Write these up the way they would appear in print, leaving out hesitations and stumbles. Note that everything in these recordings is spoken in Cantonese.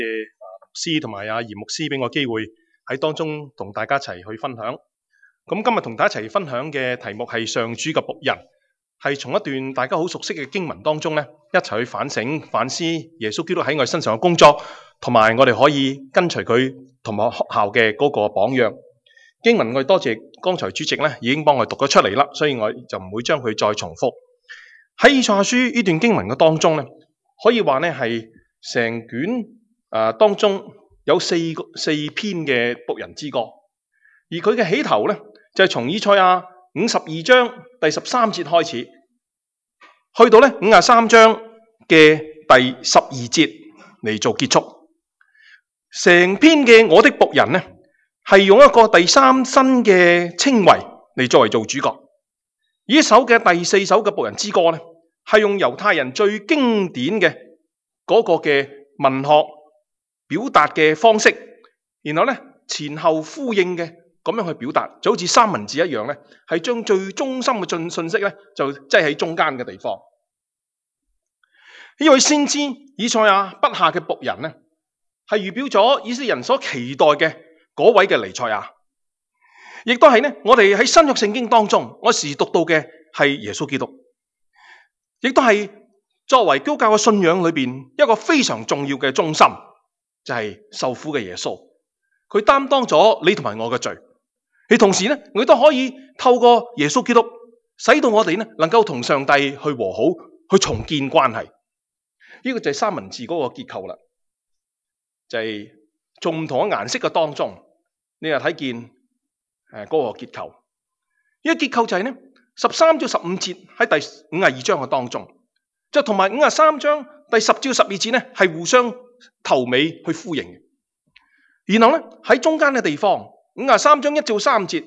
師同埋嚴牧師俾我機會喺當中同大家一齊去分享。咁今日同大家一齊分享嘅題目係上主嘅僕人，係從一段大家好熟悉嘅經文當中咧，一齊去反省反思耶穌基督喺我哋身上嘅工作，同埋我哋可以跟隨佢同埋學校嘅嗰個榜樣。經文我哋多謝剛才主席咧已經幫我哋讀咗出嚟啦，所以我就唔會將佢再重複。喺以賽亞書呢段經文嘅當中咧，可以話咧係成卷當中有四篇嘅僕人之歌，而佢嘅起頭咧就係從以賽亞52章第13節開始，去到咧53章嘅第12節嚟做結束。成篇嘅我的僕人咧係用一個第三身嘅稱謂嚟作為做主角。呢首嘅第4首嘅僕人之歌咧，係用猶太人最經典嘅嗰個嘅文學表達嘅方式，然後咧前後呼應嘅咁樣去表達，就好似三文治一樣咧，係將最中心嘅信息咧就擠喺中間嘅地方。呢位先知以賽亞筆下嘅僕人咧，係預表咗以色列人所期待嘅嗰位嘅彌賽亞，亦都係咧我哋喺新約聖經當中我時讀到嘅係耶穌基督，亦都係作為基督教嘅信仰裏邊一個非常重要嘅中心，就係受苦嘅耶穌。佢擔當咗你同埋我嘅罪，而同時咧，我亦都可以透過耶穌基督，使到我哋咧能夠同上帝去和好，去重建關係。呢個就係三文治嗰個結構啦，就係從唔同嘅顏色嘅當中，你又睇見嗰個結構。呢個結構就係咧13至15節喺第52章嘅當中，就同埋53章第10至12節咧係互相頭尾去呼應嘅。然後咧喺中間嘅地方，53章1至3節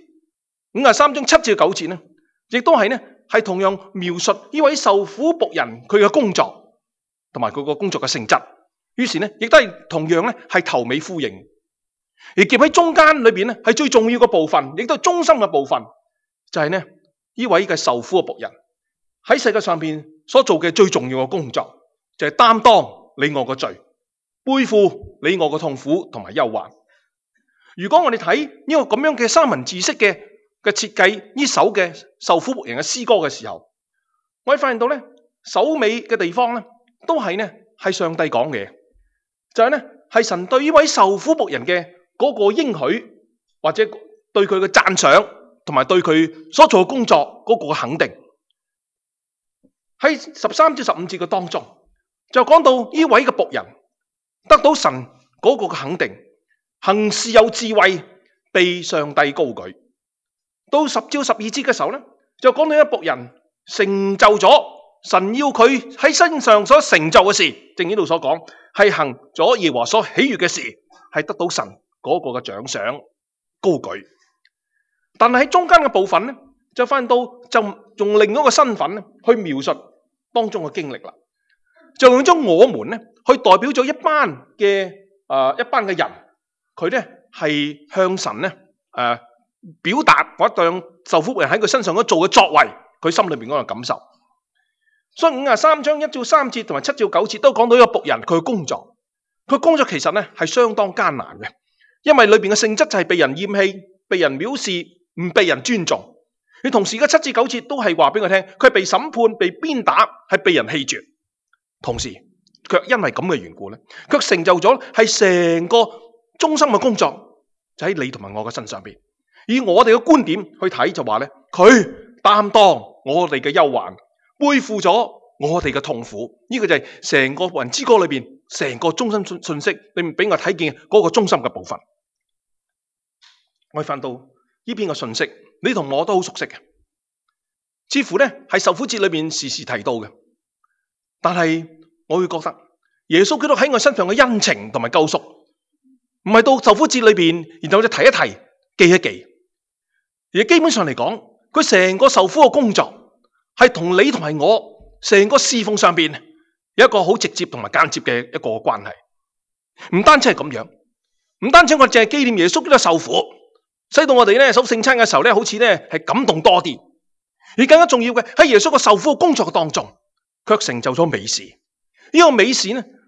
，53章7至9節咧，亦都係咧係同樣描述呢位受苦僕人佢嘅工作同埋佢個工作嘅性質。於是咧亦都係同樣咧係頭尾呼應，而夾喺中間裏邊咧係最重要嘅部分，亦都係中心嘅部分，就係咧呢位嘅受苦嘅僕人喺世界上邊所做嘅最重要嘅工作，就係擔當你我嘅罪，背負你我嘅痛苦同埋憂患。如果我哋睇呢個咁樣嘅三文治式嘅設計呢首嘅受苦僕人嘅詩歌嘅時候，我哋發現到咧首尾嘅地方咧都係咧係上帝講嘅，就係咧係神對呢位受苦僕人嘅嗰個應許，或者對佢嘅讚賞，同埋對佢所做嘅工作嗰個肯定。喺13至15節嘅當中，就講到呢位嘅僕人得到神嗰個嘅肯定，行事有智慧，被上帝高舉。到10至12節嘅時候咧，就講到一僕人成就咗神要佢喺身上所成就嘅事，正呢度所講係行咗耶和華所喜悅嘅事，係得到神嗰個嘅獎賞高舉。但係喺中間嘅部分咧，就發現到就用另一個身份咧去描述當中嘅經歷啦，就用咗我們咧去代表咗一班嘅人，佢咧係向神咧表達或者對受苦人喺佢身上所做嘅作為，佢心裏邊嗰個感受。所以53章1至3節同埋7至9節都講到一個僕人佢嘅工作，佢工作其實咧係相當艱難嘅，因為裏邊嘅性質就係被人厭棄、被人藐視、唔被人尊重。佢同時嘅7至9節都係話俾佢聽，佢係被審判、被鞭打，係被人棄絕。同時卻因為咁嘅緣故咧，卻成就咗係成個中心嘅工作就喺你同埋我嘅身上邊。以我哋嘅觀點去睇就話咧，佢擔當我哋嘅憂患，背負咗我哋嘅痛苦。呢個就係成個僕人之歌裏邊成個中心信息裏面俾我睇見嗰個中心嘅部分。我哋翻到呢篇嘅信息，你同我都好熟悉嘅，似乎咧係受苦節裏邊時時提到嘅。但係我會覺得耶穌基督喺我身上嘅恩情同埋救贖，唔係到受苦節裏邊，然後就提一提、記一記。而基本上嚟講，佢成個受苦嘅工作係同你同埋我成個侍奉上邊有一個好直接同埋間接嘅一個關係。唔單止係咁樣，唔單止我淨係紀念耶穌基督受苦，使到我哋咧守聖餐嘅時候咧，好似咧係感動多啲。而更加重要嘅喺耶穌個受苦嘅工作當中，卻成就咗美事。呢個美事咧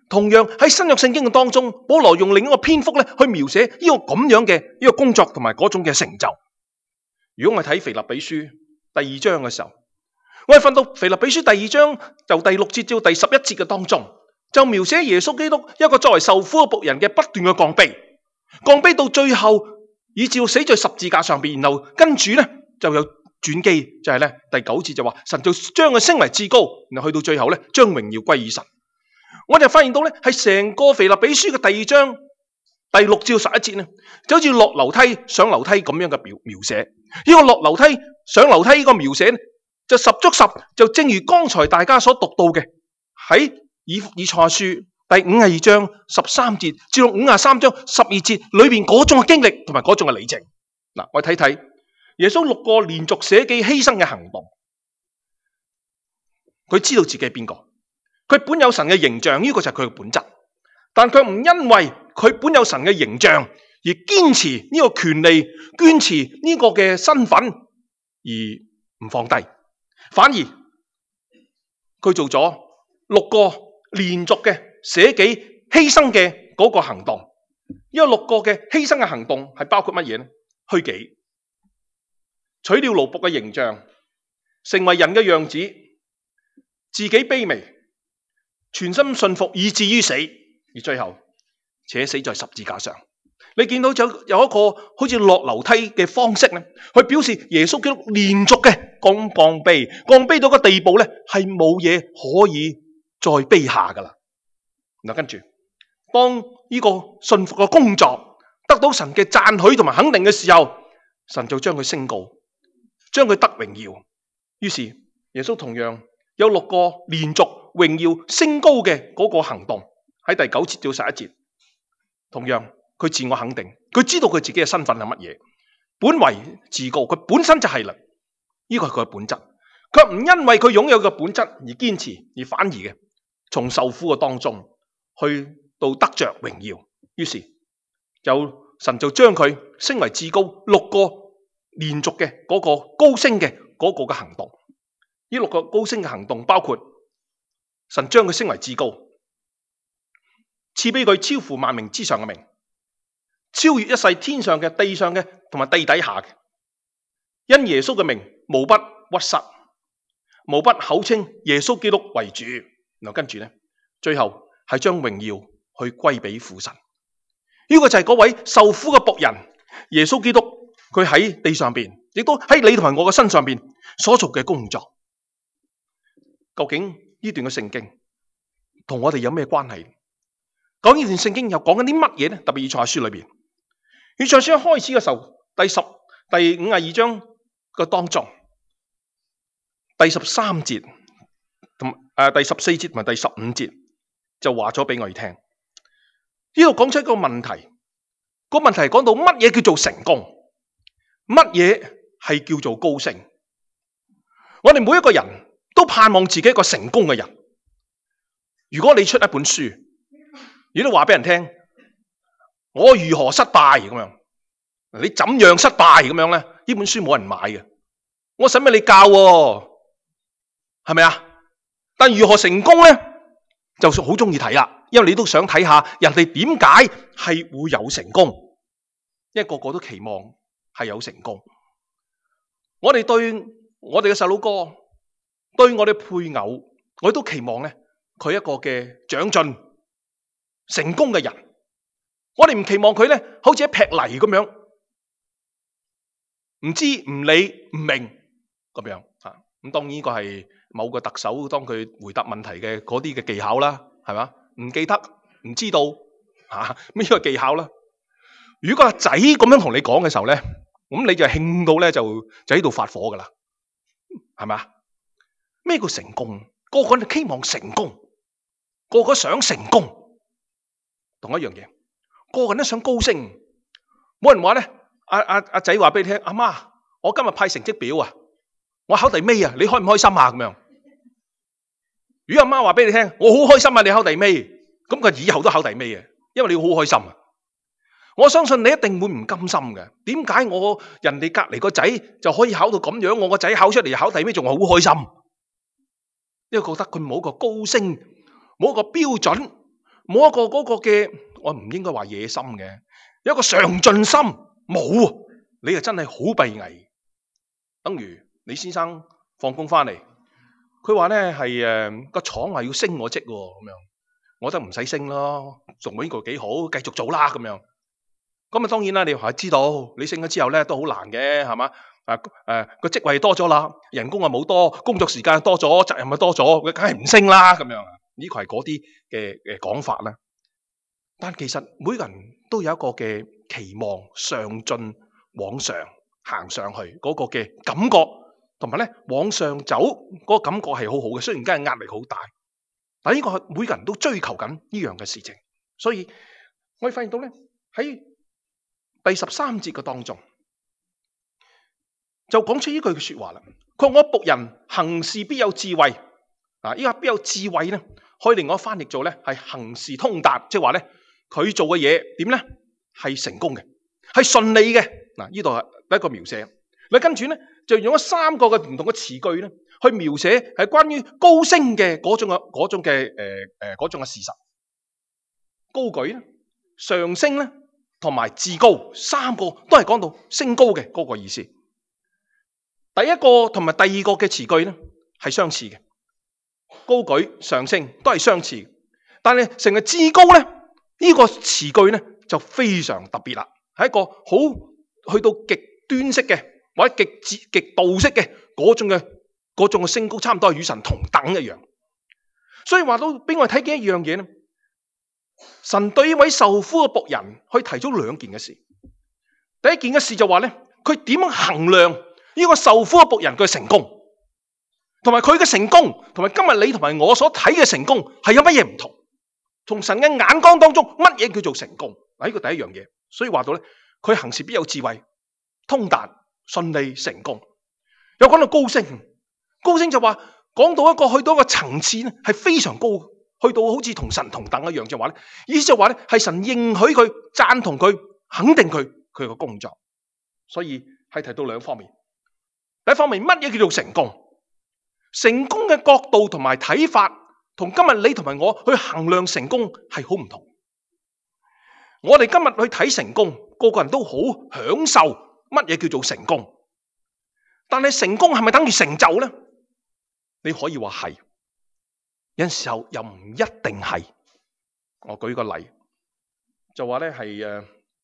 同樣喺新約聖經嘅當中，保羅用另一個篇幅咧去描寫呢個咁樣嘅呢個工作同埋嗰種嘅成就。如果我睇腓立比書第二章嘅時候，我哋瞓到腓立比書第二章由第6節至第11節嘅當中，就描寫耶穌基督一個作為受苦嘅僕人嘅不斷嘅降卑到最後以至死在十字架上邊，然後跟住咧就有轉機，就係咧第9節就話神就將佢升為至高，然後去到最後咧將榮耀歸於神。我就發現到咧係成個腓立比書嘅第二章第6至11節咧，就好似落樓梯上樓梯咁樣嘅描寫。呢個落樓梯上樓梯呢個描寫咧，就十足十，就正如剛才大家所讀到嘅，喺以賽亞書第52章13節至到53章12節裏邊嗰種嘅經歷同埋嗰種嘅里程。嗱，我哋睇睇耶穌6個連續捨己犧牲嘅行動，佢知道自己係邊個。佢本有神嘅形象，呢個就係佢嘅本質，但佢唔因為佢本有神嘅形象而堅持呢個權利，堅持呢個嘅身份而唔放低，反而佢做咗6個連續嘅捨己犧牲嘅嗰個行動。呢個6個嘅犧牲嘅行動係包括乜嘢呢？虛己，取了奴僕嘅形象，成為人嘅樣子，自己卑微，全心信服以至於死，而最後且死在十字架上。你見到有一個好似落樓梯嘅方式咧，去表示耶穌基督連續嘅降卑到個地步咧，係冇嘢可以再卑下噶啦。嗱，跟住當呢個信服嘅工作得到神嘅讚許同埋肯定嘅時候，神就將佢升高，將佢得榮耀。於是耶穌同樣有6個連續榮耀升高嘅嗰個行動，喺第9節到11節，同樣佢自我肯定，佢知道佢自己嘅身份係乜嘢，本為自高，佢本身就係啦，呢個係佢嘅本質。佢唔因為佢擁有嘅本質而堅持，而反而嘅從受苦嘅當中去到得着榮耀。於是神就將佢升為至高，6個連續嘅嗰個高升嘅嗰個嘅行動。呢6個高升嘅行動包括神將佢升為至高，賜俾佢超乎萬名之上嘅名，超越一切天上嘅、地上嘅同埋地底下嘅。因耶穌嘅名，無不屈膝，無不口稱耶穌基督為主。然後跟住咧，最後係將榮耀去歸俾父神。呢個就係嗰位受苦嘅僕人耶穌基督，佢喺地上邊，亦都喺你同埋我嘅身上邊所做嘅工作。究竟呢段嘅聖經同我哋有咩關係？講呢段聖經又講緊啲乜嘢呢？特別以賽亞書裏邊，以賽亞書一開始嘅時候，第52章嘅當中，第13節同第14節同埋第15節就話咗俾我哋聽。呢度講出一個問題，個問題講到乜嘢叫做成功，乜嘢係叫做高升。我哋每一個人都盼望自己一個成功嘅人。如果你出一本書，你都話俾人聽，我如何失敗咁樣，你怎樣失敗咁樣咧？呢本書冇人買嘅，我使乜你教喎？係咪啊？但如何成功咧，就好中意睇啦，因為你都想睇下人哋點解係會有成功，因為個個都期望係有成功。我哋對我哋嘅細佬哥，對我哋配偶，我哋都期望咧佢一個嘅長進成功嘅人。我哋唔期望佢咧好似一劈泥咁樣，唔知唔理唔明咁樣啊。咁當然呢個係某個特首當佢回答問題嘅嗰啲嘅技巧啦，係嘛？唔記得唔知道啊咩個技巧啦。如果個仔咁樣同你講嘅時候咧，咁你就興到咧就喺度發火噶啦，係咪啊？咩叫成功？個個都希望成功，個個想成功，同一樣嘢，個個人都想高升。冇人話咧，阿仔話俾你聽，阿媽，我今日派成績表啊，我考第尾啊，你開唔開心啊？咁樣，如果阿媽話俾你聽，我好開心啊，你考第尾，咁佢以後都考第尾啊，因為你好開心啊。我相信你一定會唔甘心嘅。點解人哋隔籬個仔就可以考到咁樣，我個仔考出嚟考第尾仲係好開心？因為覺得佢冇一個高升，冇一個標準， 冇一個嗰個嘅，我唔應該話野心嘅，有一個上進心冇，你就真係好閉翳。等於李先生放工翻嚟，佢話咧係個廠話要升我職喎，咁樣，我覺得唔使升咯，做呢個幾好，繼續做啦咁樣。咁啊當然啦，你係知道你升咗之後咧都好難嘅，係嘛？個職位多咗啦，人工啊冇多，工作時間多咗，責任啊多咗，佢梗係唔升啦咁樣。呢個係嗰啲嘅講法啦。但其實每個人都有一個嘅期望，上進往上行上去嗰個嘅感覺，同埋咧往上走嗰個感覺係好好嘅。雖然梗係壓力好大，但呢個係每個人都追求緊呢樣嘅事情。所以我哋發現到咧喺第13節嘅當中，就講出呢句嘅說話啦。佢話我僕人行事必有智慧。呢個必有智慧咧，可以另外翻譯做咧係行事通達，即係話咧佢做嘅嘢點咧係成功嘅，係順利嘅。嗱，呢度係第一個描寫。你跟住咧就用咗3個嘅唔同嘅詞句咧去描寫係關於高升嘅嗰種嘅事實，高舉咧、上升咧同埋至高，3個都係講到升高嘅嗰個意思。第一個同埋第二個嘅詞句咧係相似嘅。高舉上升都係相似，但係成日至高咧呢個詞句咧就非常特別啦，係一個好去到極端式嘅或者極度式嘅嗰種嘅升高，差唔多係與神同等一樣。所以話到俾我哋睇見一樣嘢咧，神對呢位受苦嘅僕人去提出2件嘅事。第一件嘅事就話咧，佢點樣衡量呢個受苦嘅僕人嘅成功？同埋佢嘅成功，同埋今日你同埋我所睇嘅成功係有乜嘢唔同？從神嘅眼光當中，乜嘢叫做成功？呢個第一樣嘢，所以話到咧，佢行事必有智慧、通達、順利、成功。又講到高升，高升就話講到一個去到一個層次咧，係非常高，去到好似同神同等一樣，就話咧，意思就話咧係神認許佢、贊同佢、肯定佢嘅工作。所以係提到2方面。第一方面，乜嘢叫做成功？成功嘅角度同埋睇法，同今日你同埋我去衡量成功係好唔同。我哋今日去睇成功，個個人都好享受乜嘢叫做成功。但係成功係咪等於成就呢？你可以話係，有陣時候又唔一定係。我舉個例，就話咧係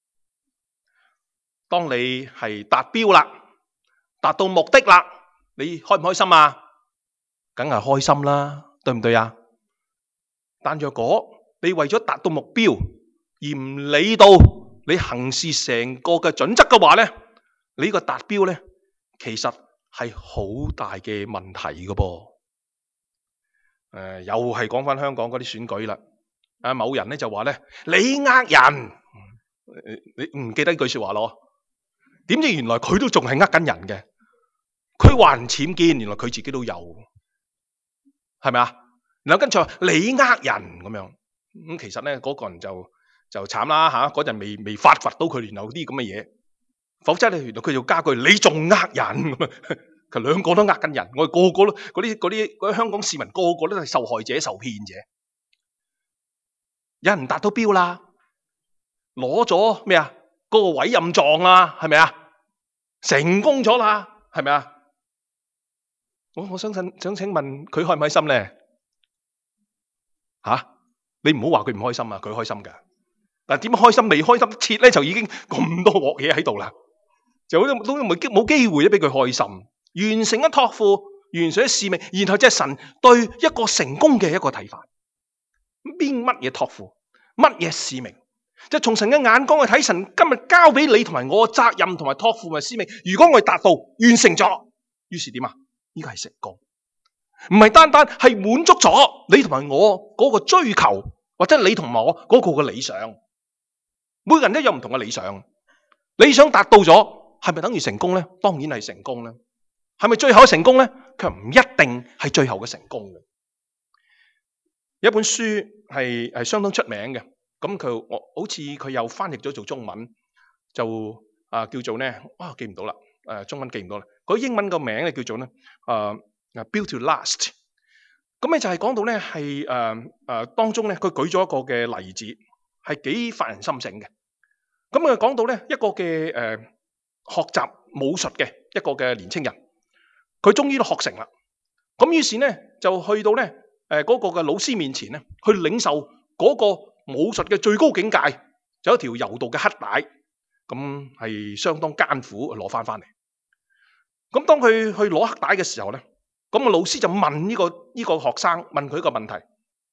當你係達標啦，達到目的啦，你開唔開心啊？梗係開心啦，對唔對啊？但若果你為咗達到目標而唔理到你行事成個嘅準則嘅話咧，你呢個達標咧其實係好大嘅問題㗎噃。又係講翻香港嗰啲選舉啦。某人咧就話咧，你呃人，你唔記得呢句說話咯？點知原來佢都仲係呃緊人嘅，佢還僭建，原來佢自己都有。係咪啊？然後跟住話你呃人咁樣，咁其實咧嗰個人就慘啦吓，嗰陣未發掘到佢原來有啲咁嘅嘢，否則咧原來佢就加句你仲呃人咁啊，佢2個都呃緊人，我哋個個都嗰啲香港市民個個都係受害者、受騙者。有人達到標啦，攞咗咩啊？嗰個委任狀啊，係咪啊？成功咗啦，係咪啊？我想請問佢開唔開心咧？你唔好話佢唔開心啊，佢開心噶。但點開心？未開心切咧，就已經咁多鑊嘢喺度啦，就好似都冇機會俾佢開心。完成咗託付，完成咗使命，然後即係神對一個成功嘅一個睇法。乜嘢託付？乜嘢使命？即係從神嘅眼光去睇，神今日交俾你同埋我責任同埋託付同埋使命。如果我哋達到完成咗，於是點啊？呢個係成功，唔係單單係滿足咗你同埋我嗰個追求，或者你同埋我嗰個嘅理想。每個人都有唔同嘅理想，理想達到咗，係咪等於成功咧？當然係成功啦。係咪最後嘅成功咧？佢唔一定係最後嘅成功嘅。有一本書係相當出名嘅，咁我好似佢又翻譯咗做中文，就叫做咧記唔到啦，中文記唔到啦。嗰英文個名咧叫做咧Built to Last。 咁咧就係講到咧係當中咧，佢舉咗一個嘅例子，係幾發人深省嘅。咁佢講到咧一個嘅學習武術嘅一個嘅年青人，佢終於都學成啦。咁於是咧就去到咧嗰個嘅老師面前咧，去領受嗰個武術嘅最高境界，就有一條柔道嘅黑帶，咁係相當艱苦攞翻嚟。咁當佢去攞黑帶嘅時候咧，咁個老師就問呢個學生，問佢一個問題，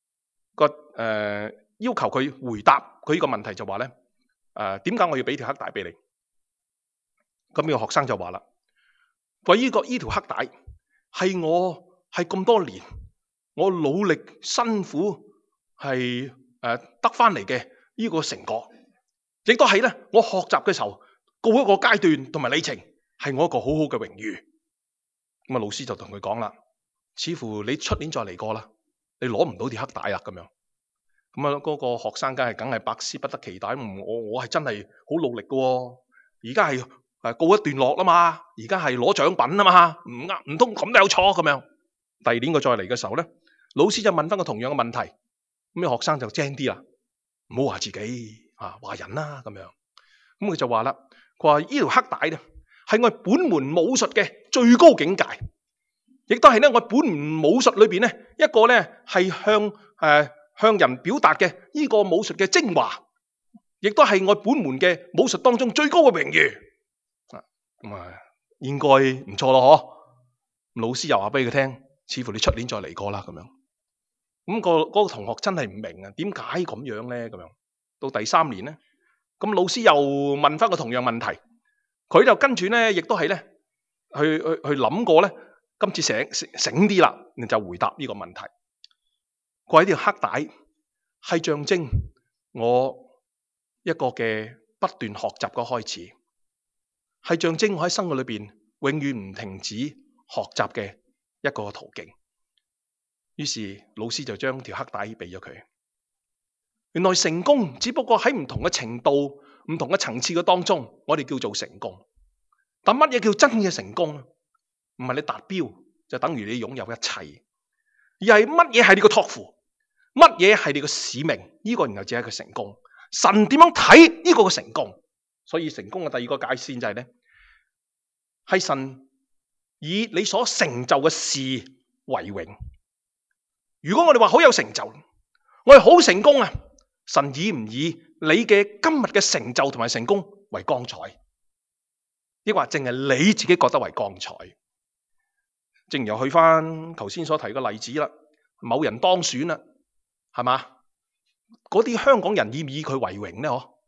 要求佢回答佢呢個問題就話咧，點解我要俾條黑帶俾你？咁呢個學生就話啦，佢話呢條黑帶係我係咁多年我努力辛苦係得翻嚟嘅呢個成果，亦都係咧我學習嘅時候告一個階段同埋里程，係我一個好好嘅榮譽。咁啊，老師就同佢講啦，似乎你出年再嚟過啦，你攞唔到條黑帶啦咁樣。咁啊，嗰個學生梗係百思不得其解，我係真係好努力嘅喎，而家係告一段落啦嘛，而家係攞獎品啊嘛，唔通咁都有錯咁樣。第二年佢再嚟嘅時候咧，老師就問翻個同樣嘅問題，咁啲學生就精啲啦，唔好話自己話人啦咁樣。咁佢就話啦，佢話呢條黑帶咧係我本門武術嘅最高境界，亦都係咧我本門武術裏邊咧一個咧係向人表達嘅呢個武術嘅精華，亦都係我本門嘅武術當中最高嘅榮譽。咁應該唔錯咯嗬。老師又話俾佢聽，似乎你出年再嚟過啦咁樣。咁嗰個同學真係唔明啊，點解咁樣咧？咁樣到第三年咧，咁老師又問翻個同樣問題，佢就跟住咧，亦都係咧去諗過咧，今次醒啲啦，就回答呢個問題。佢話呢條黑帶係象徵我一個嘅不斷學習嘅開始，係象徵我喺生活裏邊永遠唔停止學習嘅一個途徑。於是老師就將條黑帶俾咗佢。原來成功只不過喺唔同嘅程度、唔同嘅層次嘅當中，我哋叫做成功。但乜嘢叫真嘅成功？唔係你達標就等於你擁有一切，而係乜嘢係你個託付，乜嘢係你個使命？呢個然後只係一個成功。神點樣睇呢個嘅成功？所以成功嘅第二個界線就係咧，係神以你所成就嘅事為榮。如果我哋話好有成就，我係好成功啊，神以唔以你嘅今日嘅成就同埋成功為光彩，抑或淨係你自己覺得為光彩？正如又去翻頭先所提嘅例子啦，某人當選啦，係嘛？嗰啲香港人以唔以佢為榮咧？嗬，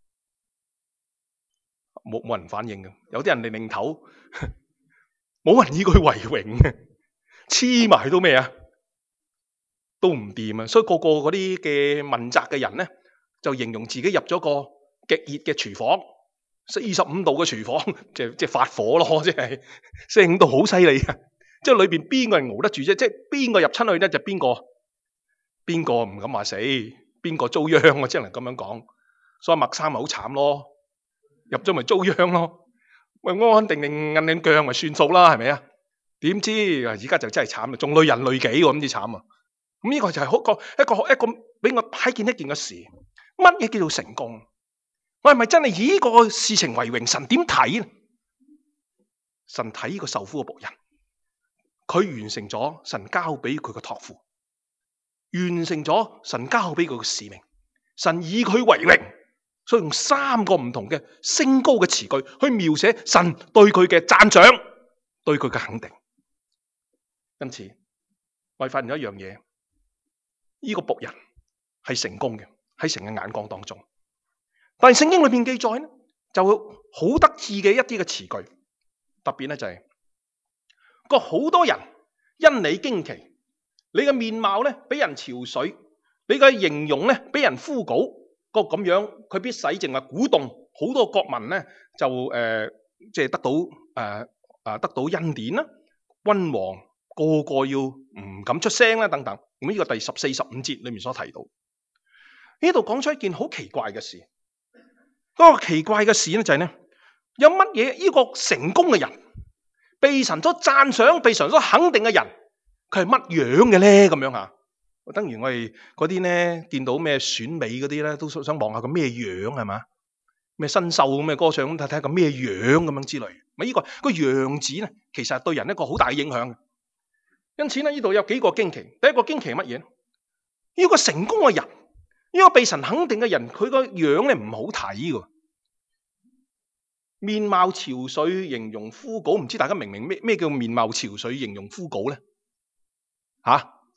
冇人反應嘅，有啲人擰頭，冇人以佢為榮嘅，黐埋到咩啊？都唔掂啊！所以個嗰啲嘅問責嘅人咧，就形容自己入咗個極熱嘅廚房，45度嘅廚房，即係發火咯，即係45度好犀利啊！即係裏邊邊個人熬得住啫？即係邊個入親去咧，就邊個唔敢話死，邊個遭殃啊？只能咁樣講。所以麥生咪好慘咯，入咗咪遭殃咯。喂，安安定定摁緊腳咪算數啦，係咪啊？點知而家就真係慘啦，仲累人累己喎，咁至慘啊！咁呢個就係一個俾我睇見一件嘅事，乜嘢叫做成功？我係咪真係以呢個事情為榮？神點睇？神睇呢個受苦嘅僕人，佢完成咗神交俾佢嘅託付，完成咗神交俾佢嘅使命，神以佢為榮，所以用3個唔同嘅升高嘅詞句去描寫神對佢嘅讚賞，對佢嘅肯定。因此，我哋發現咗一樣嘢。呢個僕人係成功嘅，喺神嘅眼光當中。但係聖經裏邊記載咧，就好得意嘅一啲嘅詞句，特別咧就係個好多人因你驚奇，你嘅面貌咧俾人嘲水，你嘅形容咧俾人枯槁，個咁樣佢必使淨係鼓動好多國民咧就即係得到恩典啦，君王個個要唔敢出聲啦等等。咁呢個第14、15節裏面所提到，呢度講出一件好奇怪嘅事。嗰個奇怪嘅事咧就係咧，有乜嘢呢個成功嘅人，被神所讚賞、被神所肯定嘅人， 佢係乜樣嘅咧？咁樣嚇，等於我哋嗰啲咧見到咩選美嗰啲咧，都想望下佢咩樣係嘛？咩新秀咁嘅歌唱咁睇睇個咩樣咁樣之類。咪呢個個樣子咧，其實係對人一個好大嘅影響。因此咧，呢度有幾個驚奇。第一個驚奇係乜嘢？呢個成功嘅人，呢個被神肯定嘅人，佢個樣咧唔好睇㗎。面貌憔悴形容枯槁，唔知大家明唔明咩叫面貌憔悴形容枯槁咧？吓，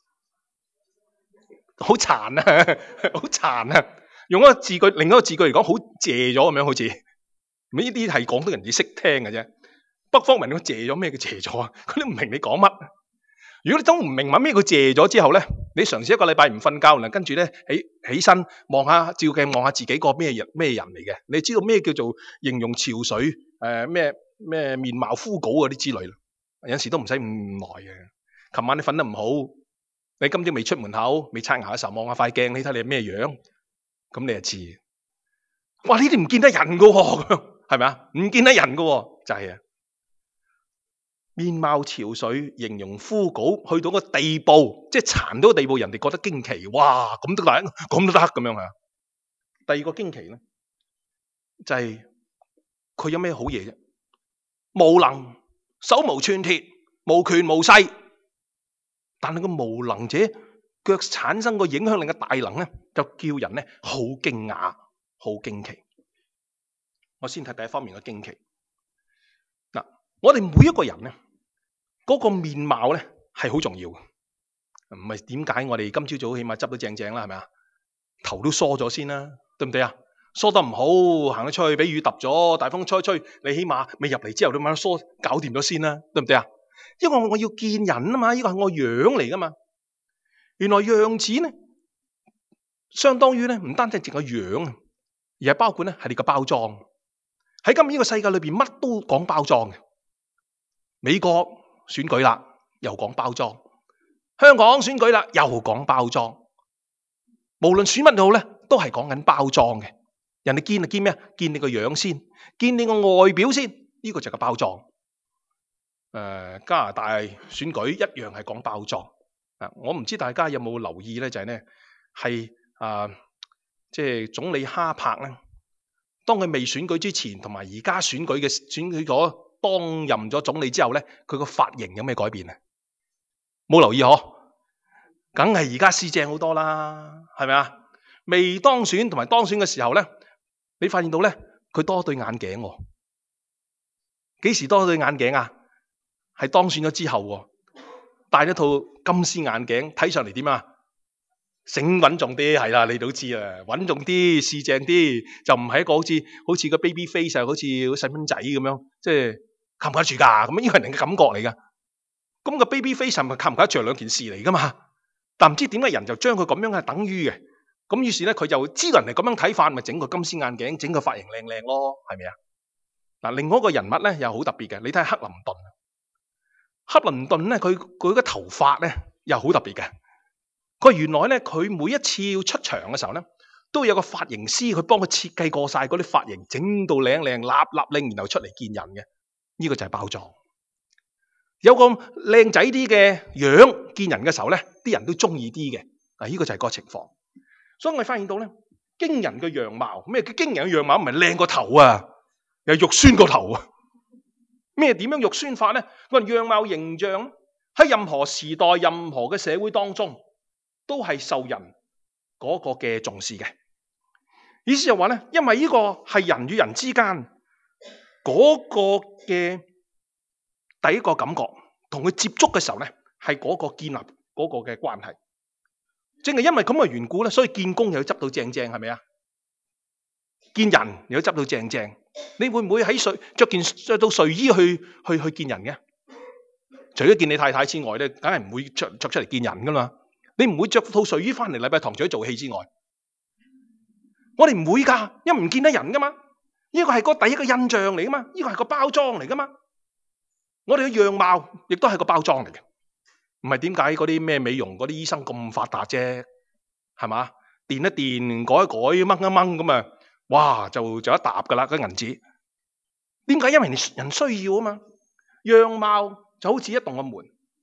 好殘啊，好殘啊！用一個字句，另一個字句嚟講，好謝咗咁樣，好似呢啲係廣東人至識聽嘅啫。北方人佢謝咗咩叫謝咗啊？佢都唔明你講乜。如果你都唔明白咩叫謝咗之後咧，你嘗試一個禮拜唔瞓覺，然後跟住咧起身望下照鏡望下自己個咩人嚟嘅，你知道咩叫做形容憔悴咩面貌枯槁嗰啲之類啦。有陣時都唔使咁耐嘅。琴晚你瞓得唔好，你今朝未出門口未刷牙嘅時候望下塊鏡，你睇你係咩樣，咁你就知。哇！呢啲唔見得人噶喎，係咪啊？唔見得人噶喎，就係啊。面貌憔悴，形容枯槁，去到個地步，即係殘到個地步，人哋覺得驚奇。哇，咁都得，咁都得咁樣啊！第二個驚奇咧，就係佢有咩好嘢啫？無能，手無寸鐵，無權無勢，但係個無能者卻產生個影響力嘅大能咧，就叫人咧好驚訝，好驚奇。我先睇第一方面嘅驚奇。嗱，我哋每一個人咧。嗰個面貌咧係好重要嘅，唔係點解我哋今朝早起碼執到正正啦，係咪啊？頭都梳咗先啦，對唔對啊？梳得唔好，行咗出去俾雨揼咗，大風吹吹，你起碼未入嚟之後，你咪梳搞掂咗先啦，對唔對啊？因為我要見人啊嘛，呢個係我樣嚟噶嘛。原來樣子咧，相當於咧唔單止淨係個樣，而係包括咧係你個包裝。喺今日呢個世界裏邊，乜都講包裝嘅。美國選舉啦，又講包裝；香港選舉啦，又講包裝。無論選乜都好咧，都係講緊包裝嘅。人哋見就見咩啊？見你個樣先，見你個外表先，呢個就係個包裝。加拿大選舉一樣係講包裝。我唔知大家有冇留意咧，就係咧係即係總理哈柏咧，當佢未選舉之前，同埋而家選舉咗。當任咗總理之後咧，佢個髮型有咩改變啊？冇留意嗬？梗係而家四正好多啦，係咪啊？未當選同埋當選嘅時候咧，你發現到咧，佢多對眼鏡喎。幾時多對眼鏡啊？係當選咗之後喎，戴咗套金絲眼鏡，睇上嚟點啊？醒穩重啲，係啦，你都知啦，穩重啲，四正啲，就唔係一個好似個 baby face 啊，好似細蚊仔咁樣，即係冚唔冚得住㗎？咁呢個係人嘅感覺嚟㗎。咁個 baby face 係咪冚唔冚得住兩件事嚟㗎嘛？但唔知點解人就將佢咁樣係等於嘅。咁於是咧，佢就知道人哋咁樣睇法，咪整個金絲眼鏡，整個髮型靚靚咯，係咪啊？嗱，另外一個人物咧又好特別嘅，你睇下克林頓。克林頓咧，佢個頭髮咧又好特別嘅。佢原來咧，佢每一次要出場嘅時候咧，都有個髮型師去幫佢設計過晒嗰啲髮型，整到靚靚、立令，然後出嚟見人嘅。呢個就係包裝。有個靚仔啲嘅樣見人嘅時候咧，啲人都中意啲嘅。呢個就係個情況。所以我哋發現到咧，驚人嘅樣貌，咩叫驚人嘅樣貌？唔係靚個頭啊，又肉酸個頭啊。咩點樣肉酸法咧？個樣貌形象喺任何時代、任何嘅社會當中，都係受人嗰個嘅重視嘅。意思就話咧，因為呢個係人與人之間嗰個嘅第一個感覺，同佢接觸嘅時候咧，係嗰個建立嗰個嘅關係。正係因為咁嘅緣故咧，所以見工又要執到正正，係咪啊？見人又要執到正正。你會唔會喺着到睡衣去見人嘅？除咗見你太太之外咧，梗係唔會着出嚟見人噶嘛。你唔會着套睡衣翻嚟禮拜堂除咗做戲之外，我哋唔會噶，因為唔見得人噶嘛。呢個係個第一個印象嚟噶嘛，呢個係個包裝嚟噶嘛。我哋嘅樣貌亦都係個包裝嚟嘅，唔係點解嗰啲咩美容嗰啲醫生咁發達啫？係嘛？電一電，改一改，掹一掹咁啊，哇就一沓噶啦，嗰銀紙。點解？因為人需要啊嘛。樣貌就好似一棟嘅門，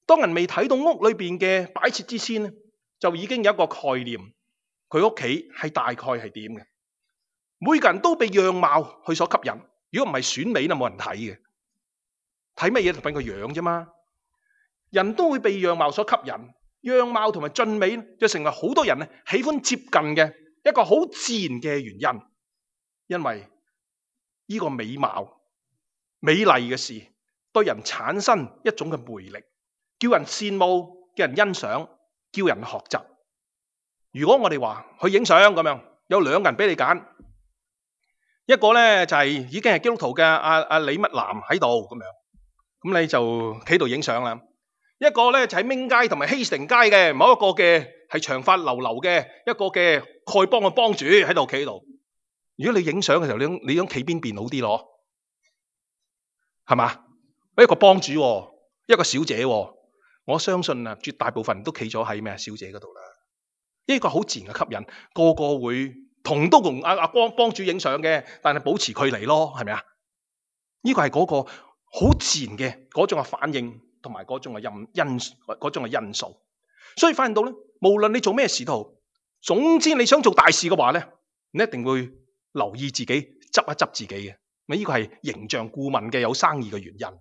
當人未睇到屋裏邊嘅擺設之先咧，就已經有一個概念，佢屋企係大概係點嘅。每個人都被樣貌去所吸引，如果唔係選美咧，冇人睇嘅。睇乜嘢就睇個樣啫嘛。人都會被樣貌所吸引，樣貌同埋俊美就成為好多人喜歡接近嘅一個好自然嘅原因。因為呢個美貌、美麗嘅事對人產生一種嘅魅力，叫人羨慕，叫人欣賞，叫人學習。如果我哋話去影相咁樣，有兩個人俾你揀，一個咧就係已經係基督徒嘅阿李乜南喺度咁樣，咁你就企度影相啦。一個咧就喺明街同埋希城街嘅某一個嘅係長髮流流嘅一個嘅丐幫嘅幫主喺度企喺度。如果你影相嘅時候，你想企邊邊好啲咯？係嘛？一個幫主，一個小姐，我相信絕大部分人都企咗喺咩小姐嗰度啦。呢個好自然嘅吸引，個個會都同阿幫主影相嘅，但係保持距離咯，係咪啊？呢個係嗰個好自然嘅嗰種嘅反應，同埋嗰種嘅因素。所以發現到咧，無論你做咩事都好，總之你想做大事嘅話咧，你一定會留意自己，執一執自己嘅。呢個係形象顧問嘅有生意嘅原因。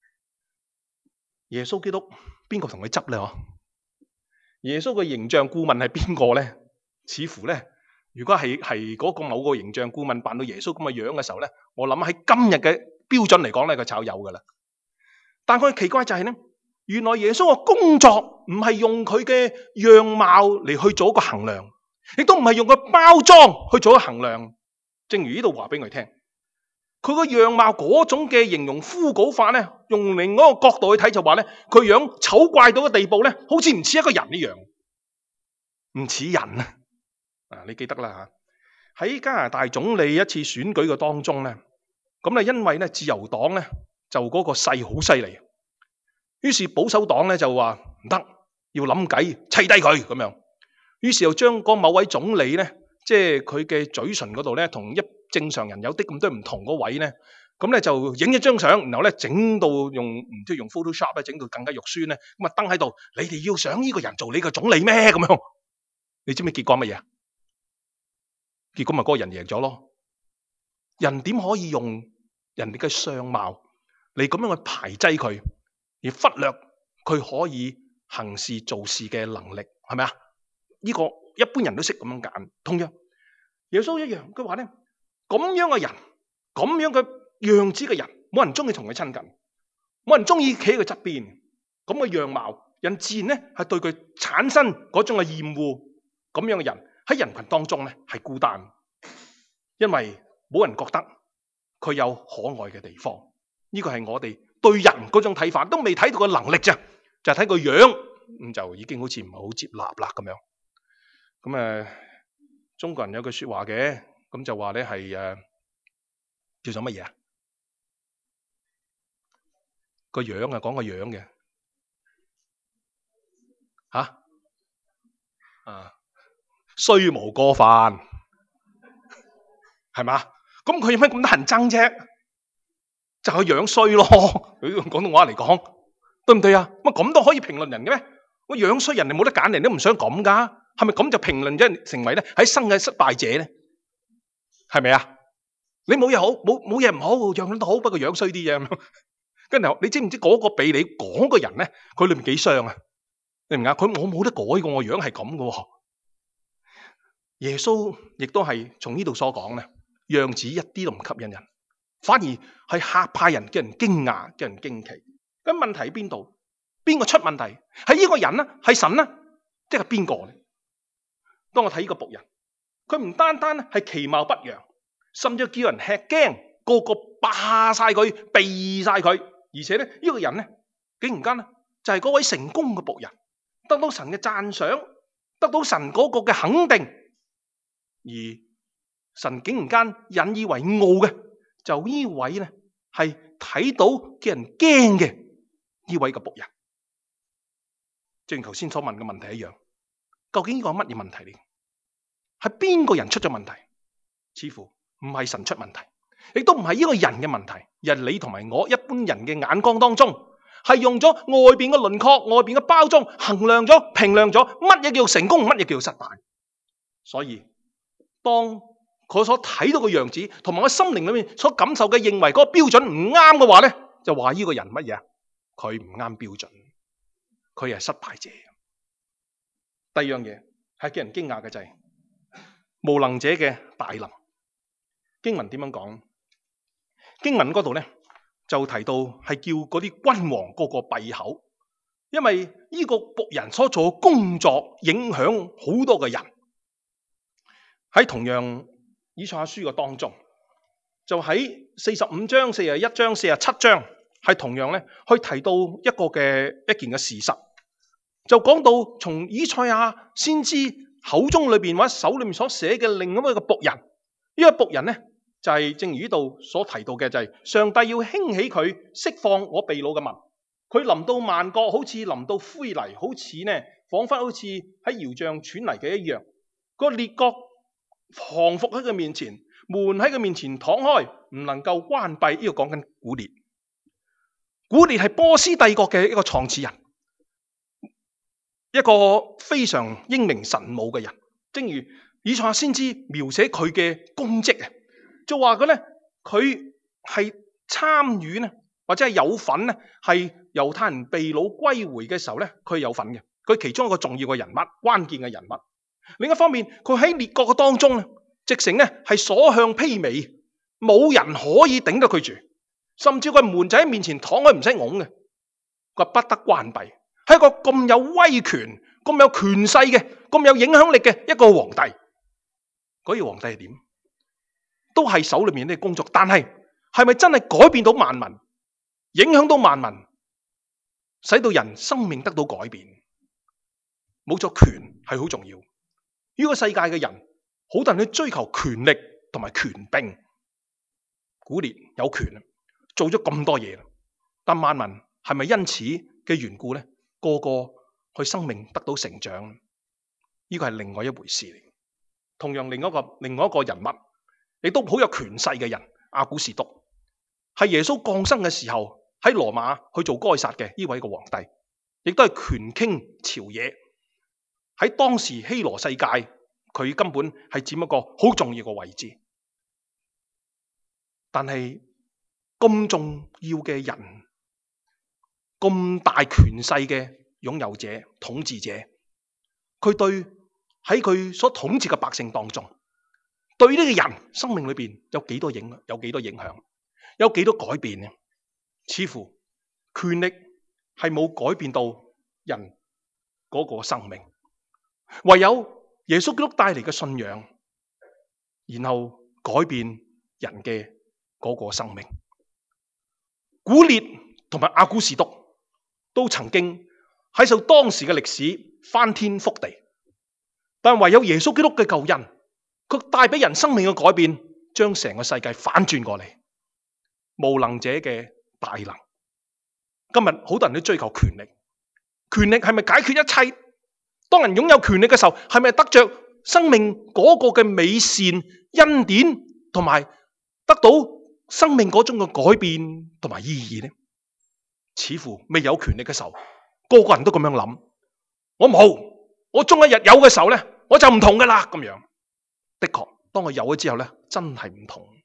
耶穌基督邊個同佢執咧？耶穌嘅形象顧問係邊個咧？似乎咧，如果係嗰個某個形象顧問扮到耶穌咁嘅樣嘅時候咧，我諗喺今日嘅標準嚟講咧，佢炒有噶啦。但佢奇怪就係咧，原來耶穌嘅工作唔係用佢嘅樣貌嚟去做一個衡量，亦都唔係用個包裝去做一個衡量。正如呢度話俾我哋聽，佢個樣貌嗰種嘅形容枯槁法咧，用另外一個角度去睇就話咧，佢樣醜怪到嘅地步咧，好似唔似一個人一樣，唔似人啊！你記得啦吓，喺加拿大總理一次選舉嘅當中咧，咁咧因為咧自由黨咧就嗰個勢好犀利，於是保守黨咧就話唔得，要諗計砌低佢咁樣，於是又將嗰某位總理咧，即係佢嘅嘴唇嗰度咧，同一正常人有啲咁多唔同嗰位咧，咁咧就影一張相，然後咧整到用唔知用 Photoshop 咧整到更加肉酸咧，咁啊登喺度，你哋要想呢個人做你個總理咩？咁樣，你知唔知結果乜嘢？結果咪嗰個人贏咗咯。人點可以用人哋嘅相貌嚟咁樣去排擠佢，而忽略佢可以行事做事嘅能力，係咪啊？呢個一般人都識咁樣揀。同樣耶穌一樣，佢話咧，咁樣嘅人，咁樣嘅樣子嘅人，冇人中意同佢親近，冇人中意企喺佢側邊。咁嘅樣貌，人自然咧係對佢產生嗰種嘅厭惡。咁樣嘅人喺人群當中咧係孤單，因為冇人覺得佢有可愛嘅地方。呢個係我哋對人嗰種睇法，都未睇到個能力啫，就係睇個樣，咁就已經好似唔係好接納啦咁樣。咁中國人有句說話嘅，咁就話咧係叫做乜嘢啊？個樣啊，講個樣嘅吓衰無過犯，係嘛？咁佢有咩咁得人憎啫？就係樣衰咯。佢用廣東話嚟講，對唔對啊？咁都可以評論人嘅咩？我樣衰人哋冇得揀，人都唔想咁噶。係咪咁就評論咗成為咧喺生嘅失敗者咧？係咪啊？你冇嘢好，冇嘢唔好，樣樣都好，不過樣衰啲啫。跟住你知唔知嗰個俾你講個人咧，佢裏面幾傷啊？你明唔明啊？我冇得改嘅，我樣係咁嘅。耶穌亦都係從呢度所講咧，樣子一啲都唔吸引人，反而係嚇怕人，叫人驚訝，叫人驚奇。咁問題喺邊度？邊個出問題？係呢個人啊？係神啊？即係邊個咧？當我睇呢個僕人，佢唔單單係其貌不揚，甚至叫人吃驚，個個霸晒佢，避晒佢，而且咧呢個人咧，竟然間咧就係嗰位成功嘅僕人，得到神嘅讚賞，得到神嗰個嘅肯定，而神竟然間引以為傲嘅，就呢位咧係睇到叫人驚嘅呢位嘅僕人，正如頭先所問嘅問題一樣。究竟呢個係乜嘢問題嚟？係邊個人出咗問題？似乎唔係神出問題，亦都唔係呢個人嘅問題，而係你同埋我一般人嘅眼光當中， 係用咗外邊嘅輪廓、外邊嘅包裝衡量咗、評量咗乜嘢叫成功，乜嘢叫失敗。所以當佢所睇到嘅樣子同埋我心靈裏面所感受嘅認為嗰個標準唔啱嘅話咧，就話呢個人乜嘢啊？佢唔啱標準，佢係失敗者。第二樣嘢係叫人驚訝嘅就係無能者嘅大能。經文點樣講？經文嗰度咧就提到係叫嗰啲君王個個閉口，因為呢個僕人所做嘅工作影響好多嘅人。喺同樣以賽亞書嘅當中，就喺45章、41章、47章，係同樣咧去提到一件嘅事實，就講到從以賽亞先知口中裏邊或者手裏面所寫嘅另一個僕人，呢個僕人咧就係正如呢度所提到嘅，就係上帝要興起佢釋放我被擄嘅民，佢臨到萬國好似臨到灰泥，好似呢彷彿好似喺窯匠糴泥嘅一樣，個列國降服喺佢面前，門喺佢面前敞開，唔能夠關閉。呢個講緊古列。古列係波斯帝國嘅一個創始人，一個非常英明神武嘅人。正如以賽亞先知描寫佢嘅功績啊，就話佢咧，佢係參與呢，或者係有份呢，係猶太人被擄歸回嘅時候咧，佢係有份嘅。佢其中一個重要嘅人物，關鍵嘅人物。另一方面，佢喺列國嘅當中咧，直情咧係所向披靡，冇人可以頂得佢住，甚至佢門仔喺面前敞開唔使拱嘅，佢不得關閉。係一個咁有威權、咁有權勢嘅、咁有影響力嘅一個皇帝。嗰個皇帝係點？都係手裏面啲工作，但係係咪真係改變到萬民，影響到萬民，使到人生命得到改變？冇咗權係好重要。呢個世界嘅人，好多人去追求權力同埋權柄。古列有權，做咗咁多嘢，但萬民係咪因此嘅緣故咧，個個去生命得到成長？呢個係另外一回事嚟。同樣另外一個人物，亦都好有權勢嘅人，亞古士督，係耶穌降生嘅時候喺羅馬去做該撒嘅呢位個皇帝，亦都係權傾朝野。喺當時希羅世界，佢根本係佔一個好重要嘅位置。但係咁重要嘅人，咁大權勢嘅擁有者、統治者，佢對喺佢所統治嘅百姓當中，對呢個人生命裏邊有幾多影響，有幾多改變呢？似乎權力係冇改變到人嗰個生命。唯有耶穌基督帶嚟嘅信仰，然後改變人嘅嗰個生命。古列同埋亞古士督都曾經喺受當時嘅歷史翻天覆地，但唯有耶穌基督嘅救恩，佢帶俾人生命嘅改變，將成個世界反轉過嚟。無能者嘅大能。今日好多人都追求權力，權力係咪解決一切？當人擁有權力嘅時候，係咪得着生命嗰個嘅美善恩典，同埋得到生命嗰種嘅改變同埋意義呢？似乎未有權力嘅時候，個個人都咁樣諗。我冇，我終一日有嘅時候咧，我就唔同噶啦咁樣。的確，當我有咗之後咧，真係唔同。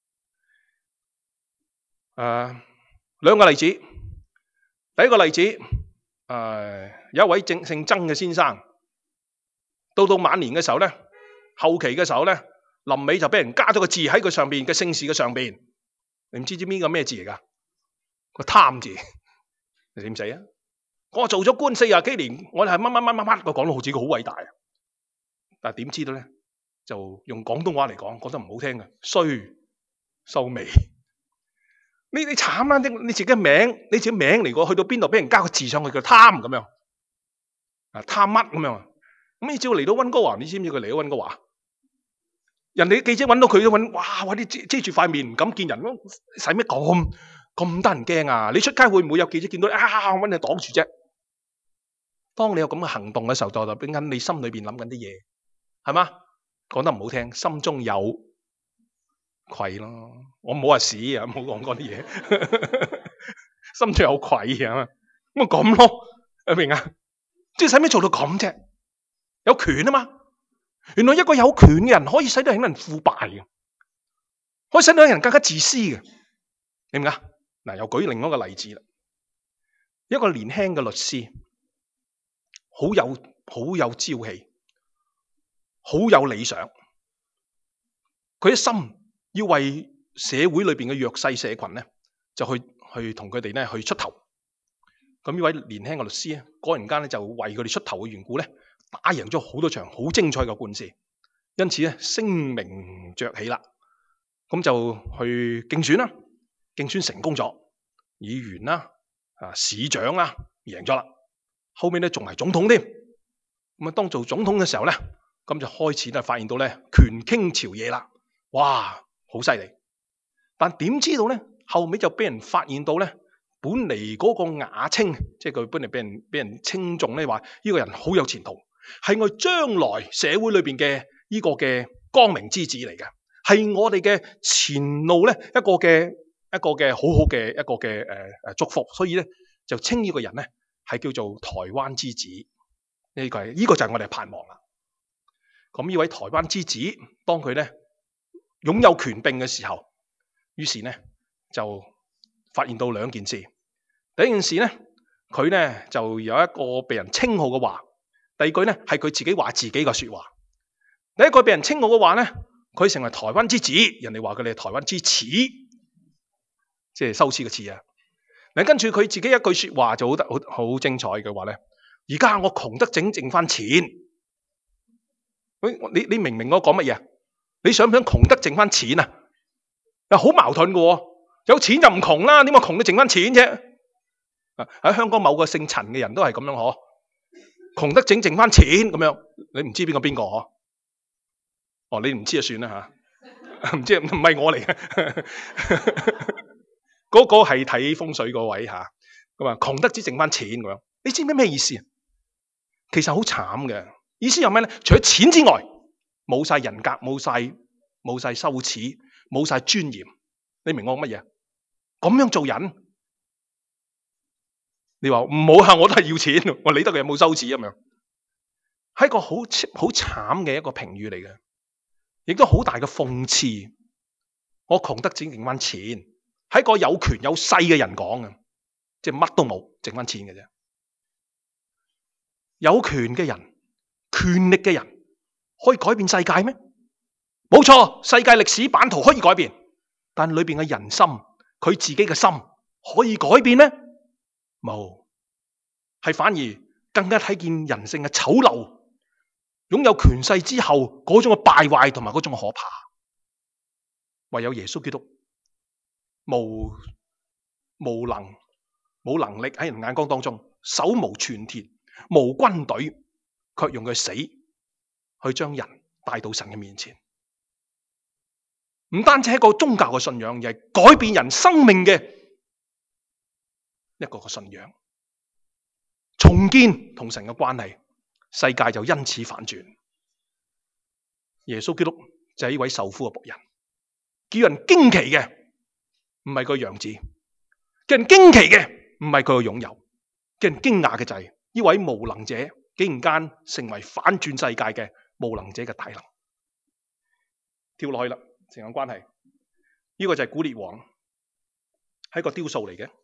兩個例子。第一個例子，有一位姓曾嘅先生，到晚年嘅時候咧，後期嘅時候咧，臨尾就俾人加咗個字喺佢上邊嘅姓氏嘅上邊。你唔知邊個咩字嚟噶？個貪字。你點死啊？我做咗官40幾年，我哋係乜，佢講到好似佢好偉大。但係點知道咧？就用廣東話嚟講，覺得唔好聽嘅，衰收尾。你慘啦！你自己名嚟過，去到邊度俾人加個字上去叫貪咁樣，貪乜咁樣？咁你只要嚟到溫哥華，你知唔知佢嚟到溫哥華？人哋記者揾到佢都揾，哇！你遮住塊面唔敢見人，使咩咁得人驚啊？你出街會唔會有記者見到揾你擋住啫？當你有咁嘅行動嘅時候，就變緊你心裏邊諗緊啲嘢，係嘛？講得唔好聽，心中有愧咯。我唔好話屎啊，唔好講嗰啲嘢，心中有愧啊。 咁咪咁咯，明啊？即係使咩做到咁啫？有權啊嘛。原來一個有權嘅人可以使到人腐敗嘅，可以使到人更加自私嘅，明唔明啊？嗱，又舉另外一個例子啦。一個年輕嘅律師，好有朝氣，好有理想，佢一心要為社會裏邊嘅弱勢社群咧，就去同佢哋咧去出頭。咁呢位年輕嘅律師咧，果然間咧就為佢哋出頭嘅緣故咧，打贏咗好多場好精彩嘅官司，因此咧聲名鵲起啦。咁就去競選啦，競選成功咗，議員啦、市長啦，贏咗啦。後面咧仲係總統添。咁啊，當做總統嘅時候咧，咁就開始咧發現到咧權傾朝野啦，哇，好犀利！但點知道咧，後尾就俾人發現到咧，本嚟嗰個雅稱，即係佢本嚟俾人稱重咧，話呢個人好有前途，係我將來社會裏邊嘅呢個嘅光明之子嚟嘅，係我哋嘅前路咧一個嘅好好嘅一個嘅祝福，所以咧就稱呢個人咧係叫做台灣之子。呢個就係我哋盼望啦。咁呢位台灣之子，當佢咧擁有權柄嘅時候，於是咧就發現到兩件事。第一件事咧，佢咧就有一個被人稱號嘅話；第二句咧係佢自己話自己嘅說話。第一句被人稱號嘅話咧，佢成為台灣之子，人哋話佢哋係台灣之恥，即係羞恥嘅恥啊。嗱，跟住佢自己一句說話就好精彩嘅話咧。而家我窮得剩翻錢，你明唔明我講乜嘢？你想唔想窮得剩翻錢啊？又好矛盾嘅，有錢就唔窮啦，點解窮得剩翻錢啫？喺香港某個姓陳嘅人都係咁樣嗬，窮得剩翻錢咁樣，你唔知邊個嗬？哦，你唔知就算啦吓，唔知唔係我嚟嘅，嗰個係睇風水嗰位吓，咁啊窮得只剩翻錢咁樣，你知唔知咩意思啊？其實好慘嘅，意思有咩咧？除咗錢之外，冇晒人格，冇晒羞恥，冇晒尊嚴。你明我乜嘢？咁樣做人，你話唔好吓，我都係要錢，我理得佢有冇羞恥咁樣，係一個好慘嘅一個評語嚟嘅，亦都好大嘅諷刺。我窮得只剩翻錢，係一個有權有勢嘅人講嘅，即係乜都冇，剩翻錢嘅啫。有權嘅人、權力嘅人可以改變世界咩？冇錯，世界歷史版圖可以改變，但裏邊嘅人心，佢自己嘅心可以改變咩？冇，係反而更加睇見人性嘅醜陋，擁有權勢之後嗰種嘅敗壞同埋嗰種嘅可怕。唯有耶穌基督冇能力喺人眼光當中手無寸鐵，無軍隊，卻用佢死去將人帶到神嘅面前。唔單止係一個宗教嘅信仰，而係改變人生命嘅一個信仰，重建同神嘅關係，世界就因此反轉。耶穌基督就係呢位受苦嘅僕人，叫人驚奇嘅唔係佢樣子，叫人驚奇嘅唔係佢嘅擁有，叫人驚訝嘅就係呢位無能者竟然間成為反轉世界嘅無能者嘅大能。跳落去啦，時間關係，呢個就係古列王，係一個雕塑嚟嘅。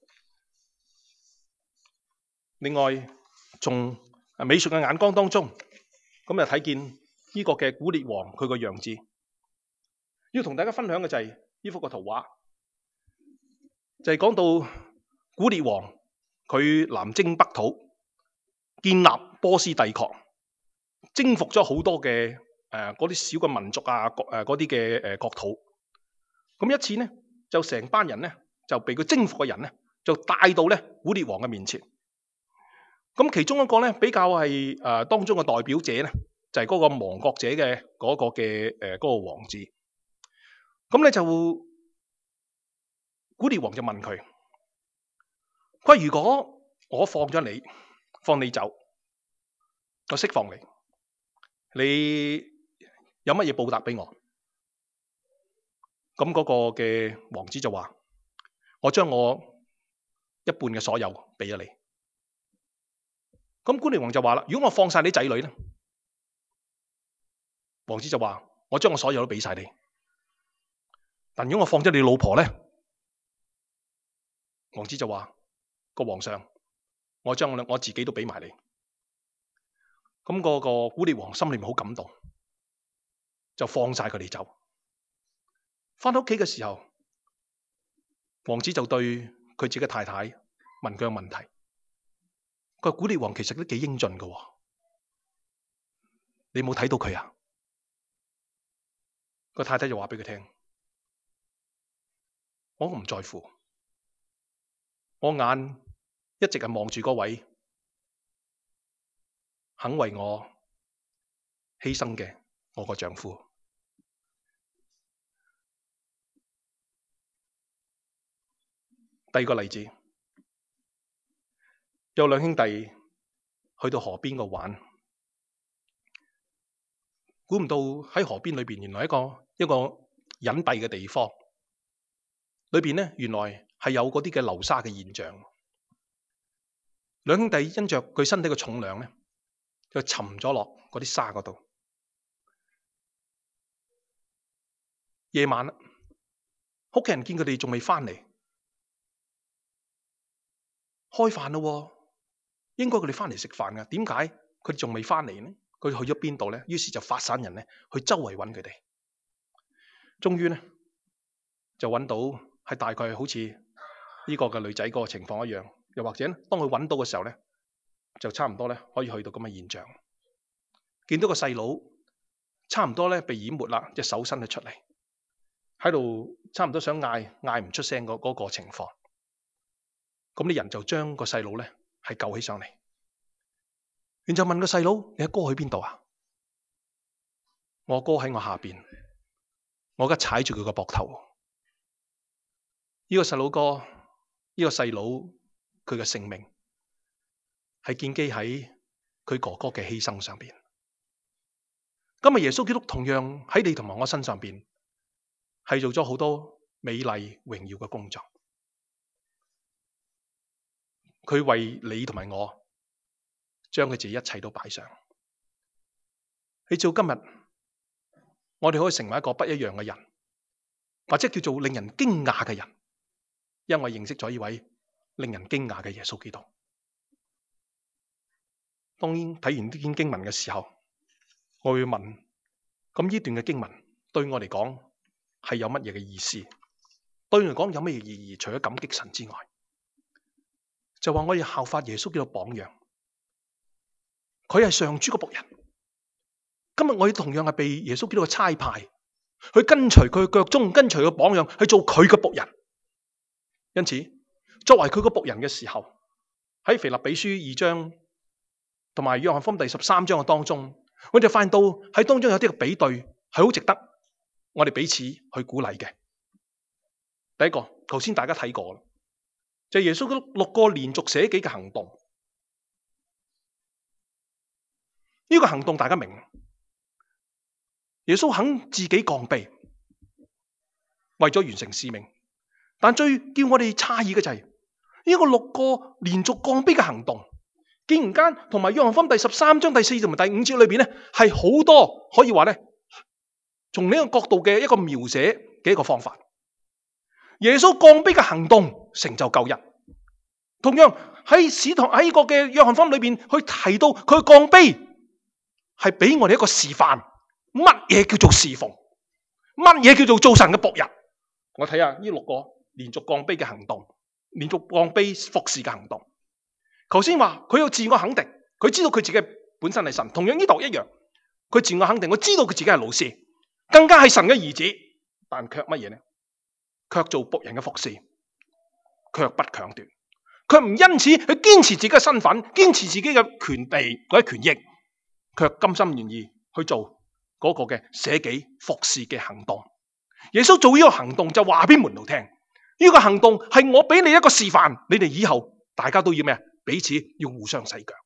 另外，從美術嘅眼光當中，咁就睇見呢個嘅古列王佢個樣子。要同大家分享嘅就係呢幅個圖畫，就係講到古列王佢南征北討，建立波斯帝國，征服咗好多嘅嗰啲小嘅民族啊，嗰啲嘅國土。咁一次呢，就成班人呢就被佢征服嘅人呢，就帶到咧古列王嘅面前。咁其中一個咧比較係當中嘅代表者咧，就係嗰個亡國者嘅嗰個嘅嗰個王子。咁咧就古列王就問佢：如果我放咗你，放你走，我釋放你，你有乜嘢報答俾我？咁嗰個嘅王子就話：我將我一半嘅所有俾咗你。 咁古列王就話啦：如果我放晒你仔女咧，王子就話：我將我所有都俾晒你。但如果我放咗你老婆咧，王子就話：個皇上，我將我自己都俾埋你。咁個古列王心裏面好感動，就放晒佢哋走。翻到屋企嘅時候，王子就對佢自己嘅太太問佢個問題。佢話：古列王其實都幾英俊噶，你冇睇到佢啊？個太太就話俾佢聽：我唔在乎，我眼一直係望住嗰位肯為我犧牲嘅我個丈夫。第二個例子，有兩兄弟去到河邊度玩，估唔到喺河邊裏邊原來一個隱蔽嘅地方，裏邊咧原來係有嗰啲嘅流沙嘅現象。兩兄弟因着佢身體嘅重量咧，就沉咗落嗰啲沙嗰度。夜晚啦，屋企人見佢哋仲未翻嚟，開飯咯，應該佢哋翻嚟食飯噶，點解佢哋仲未翻嚟呢？佢哋去咗邊度咧？於是就發散人咧去周圍揾佢哋，終於咧就揾到係大概好似呢個嘅女仔嗰個情況一樣，又或者當佢揾到嘅時候咧，就差唔多咧可以去到咁嘅現象，見到個細佬差唔多咧被淹沒啦，隻手伸咗出嚟，喺度差唔多想嗌唔出聲嗰個情況。咁啲人就將個細佬咧係救起上嚟，然後就問個細佬：你阿哥去邊度啊？我阿哥喺我下邊，我而家踩住佢個膊頭。呢個細佬哥，呢個細佬佢嘅性命係建基喺佢哥哥嘅犧牲上邊。今日耶穌基督同樣喺你同埋我身上邊係做咗好多美麗榮耀嘅工作。佢為你同埋我將佢自己一切都擺上。你照今日我哋可以成為一個不一樣嘅人，或者叫做令人驚訝嘅人，因為認識咗呢位令人驚訝嘅耶穌基督。當然睇完呢篇經文嘅時候，我會問：咁呢段嘅經文對我嚟講係有乜嘢嘅意思？對我嚟講有乜嘢意義？除咗感激神之外，就話我要效法耶穌基督榜樣，佢係上主嘅僕人。今日我哋同樣係被耶穌基督嘅差派，去跟隨佢嘅腳蹤，跟隨佢嘅榜樣，去做佢嘅僕人。因此，作為佢嘅僕人嘅時候，喺腓立比書2章同埋約翰福音第13章嘅當中，我哋發現到喺當中有啲嘅比對係好值得我哋彼此去鼓勵嘅。第一個，頭先大家睇過啦，就係耶穌嗰6個連續捨己嘅行動。呢個行動大家明，耶穌肯自己降卑，為咗完成使命。但最叫我哋詫異嘅就係呢個6個連續降卑嘅行動，竟然間同埋約翰福音第13章第4同埋第5節裏邊咧，係好多可以話咧，從呢個角度嘅一個描寫嘅一個方法。耶穌降卑嘅行動成就救恩。同樣喺使徒喺個嘅約翰福音裏邊去提到佢降卑，係俾我哋一個示範，乜嘢叫做侍奉，乜嘢叫做做神嘅僕人。我睇下呢6個連續降卑嘅行動，連續降卑服侍嘅行動。頭先話佢有自我肯定，佢知道佢自己本身係神。同樣呢度一樣，佢自我肯定，佢知道佢自己係老師，更加係神嘅兒子，但卻乜嘢呢？卻做僕人嘅服侍，卻不強奪，卻唔因此去堅持自己嘅身份，堅持自己嘅權利或者權益，卻甘心願意去做嗰個嘅捨己服侍嘅行動。耶穌做呢個行動就話俾門徒聽，呢個行動係我俾你一個示範，你哋以後大家都要咩？彼此要互相洗腳，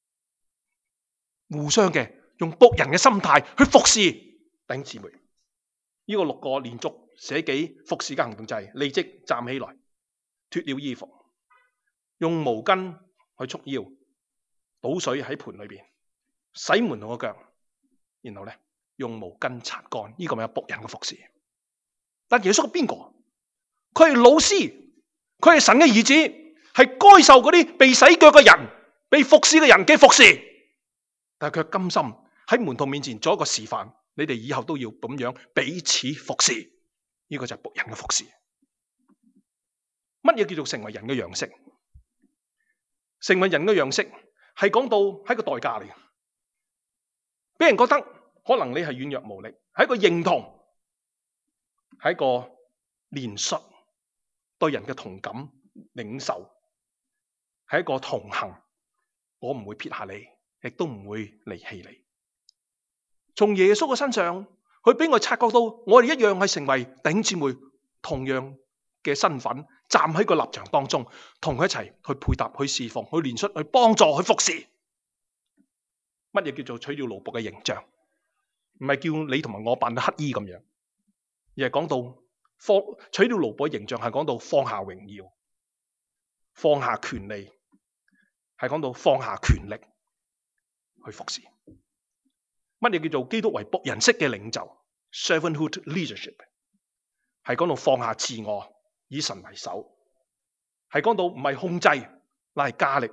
互相嘅用僕人嘅心態去服侍弟兄姊妹。呢個6個連續捨己服侍嘅行動就係立即站起來，脫了衣服，用毛巾去束腰， 倒水喺盤裏邊，洗門徒嘅腳，然後咧用毛巾擦乾。呢個咪係僕人嘅服侍。但耶穌係邊個？佢係老師，佢係神嘅兒子，係該受嗰啲被洗腳嘅人、被服侍嘅人嘅服侍。但係佢甘心喺門徒面前做一個示範，你哋以後都要咁樣彼此服侍。呢個就係僕人嘅服侍。乜嘢叫做成為人嘅樣式？成為人嘅樣式係講到係個代價嚟嘅，俾人覺得可能你係軟弱無力，係一個認同，係一個憐恤，對人嘅同感領受，係一個同行。我唔會撇下你，亦都唔會離棄你。從耶穌嘅身上，佢俾我察覺到，我哋一樣係成為弟兄姊妹同樣嘅身份，站喺個立場當中，同佢一齊去配搭、去侍奉、去憐恤、去幫助、去服侍。乜嘢叫做取了奴僕嘅形象？唔係叫你同埋我扮到乞衣咁樣，而係講到取了奴僕嘅形象，係講到放下榮耀、放下權利，係講到放下權力去服侍。乜嘢叫做基督為僕人式嘅領袖 ？Servanthood leadership 係講到放下自我，以神為首，係講到唔係控制，乃係加力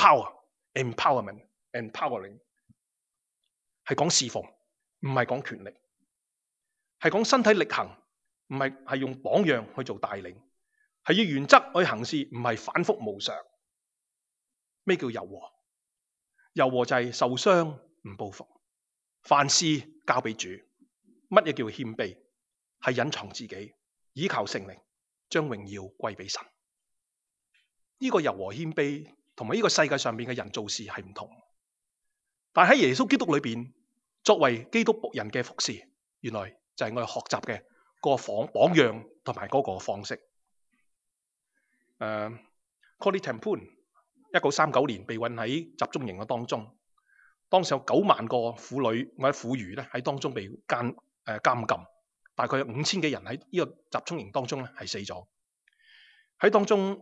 empowering，係講侍奉，唔係講權力，係講身體力行，唔係用榜樣去做帶領，係要原則去行事，唔係反覆無常。咩叫柔和？柔和就係受傷唔報復，凡事交俾主。乜嘢叫謙卑？係隱藏自己，依靠聖靈，將榮耀歸俾神。呢個柔和謙卑同埋呢個世界上面嘅人做事係唔同，但喺耶穌基督裏邊，作為基督僕人嘅服侍，原來就係我哋學習嘅個榜樣同埋嗰個方式。Corrie ten Boom 1939年被困喺集中營嘅當中，當時有9萬個婦女或者婦孺咧喺當中被監禁，大概有5000幾人喺呢個集中營當中咧係死咗。喺當中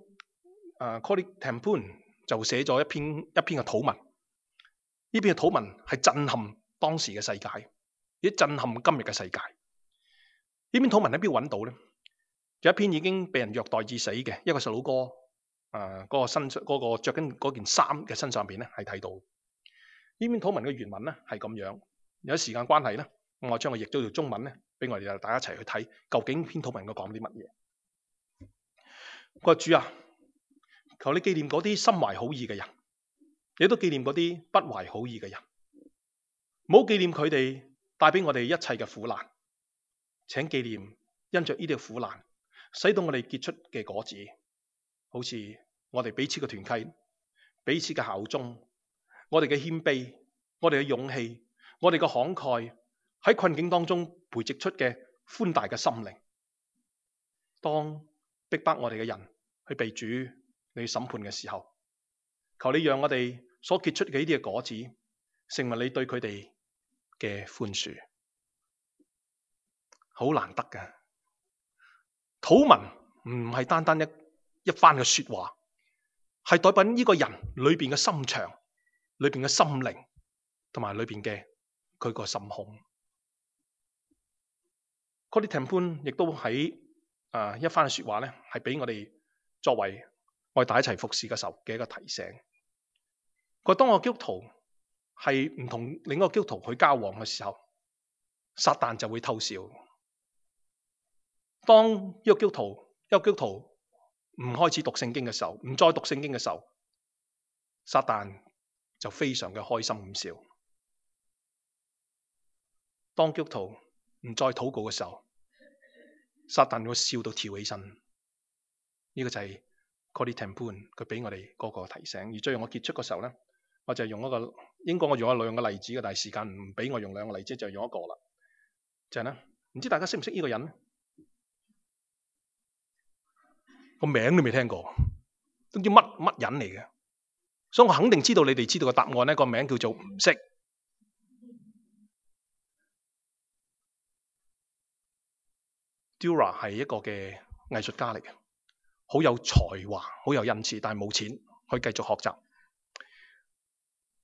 ，Corrie ten Boom 就寫咗一篇嘅禱文。呢篇嘅禱文係震撼當時嘅世界，亦震撼今日嘅世界。呢篇禱文喺邊度揾到咧？有一篇已經被人虐待至死嘅一個細佬哥，嗰個身嗰個着緊嗰件衫嘅身上邊咧係睇到。呢篇禱文嘅原文咧係咁樣。有時間關係咧，我將佢譯咗做中文咧，俾我哋大家一齊去睇，究竟篇禱文佢講啲乜嘢？佢話：主啊，求你紀念嗰啲心懷好意嘅人，亦都紀念嗰啲不懷好意嘅人，唔好紀念佢哋帶俾我哋一切嘅苦難。請紀念因着呢啲苦難，使到我哋結出嘅果子，好似我哋彼此嘅團契、彼此嘅效忠、我哋嘅謙卑、我哋嘅勇氣、我哋嘅慷慨，喺困境當中培植出嘅寬大嘅心靈。當逼迫我哋嘅人去被主你審判嘅時候，求你讓我哋所結出嘅呢啲嘅果子，成為你對佢哋嘅寬恕。好難得嘅禱文唔係單單一番嘅說話，係代表呢個人裏邊嘅心腸、裏邊嘅心靈，同埋裏邊嘅佢個心胸。Corrie ten Boom亦都喺一番嘅說話咧，係俾我哋作為我哋大家一齊服侍嘅時候嘅一個提醒。佢當個基督徒係唔同另一個基督徒去交往嘅時候，撒旦就會偷笑。當一個基督徒唔開始讀聖經嘅時候，唔再讀聖經嘅時候，撒旦就非常嘅開心咁笑。當基督徒唔再禱告嘅時候，撒旦會笑到跳起身。呢個就係 Corrie ten Boom 佢俾我哋嗰個提醒。而最後我結束嘅時候咧，我就用一個，應該我用咗兩個例子嘅，但係時間唔俾我用兩個例子，就用一個啦。就係咧，唔知大家識唔識呢個人？個名都未聽過，都叫乜人嚟嘅，所以我肯定知道你哋知道個答案咧。個名叫做唔識。Dura 係一個嘅藝術家嚟嘅，好有才華，好有恩賜，但係冇錢去繼續學習。